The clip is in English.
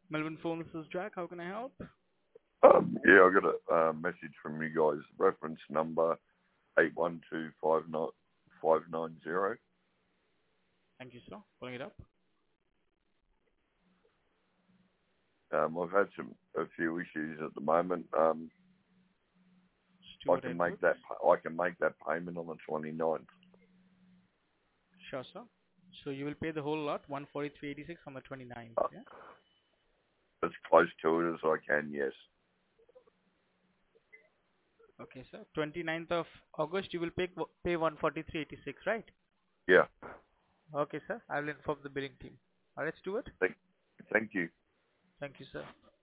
Melbourne phone, this is Jack. How can I help? Yeah, I got a message from you guys. Reference number 812590. Thank you, sir. Pulling it up. I've had a few issues at the moment. I Stuart can Edwards. make that payment on the 29th. Sure, sir. So you will pay the whole lot, 143.86 on the 29th. Uh, Yeah. as close to it as I can. Yes. Okay, sir. 29th of August, you will pay 143.86, right? Yeah. Okay, sir. I will inform the billing team. All right, Stuart. Thank you. Thank you, sir.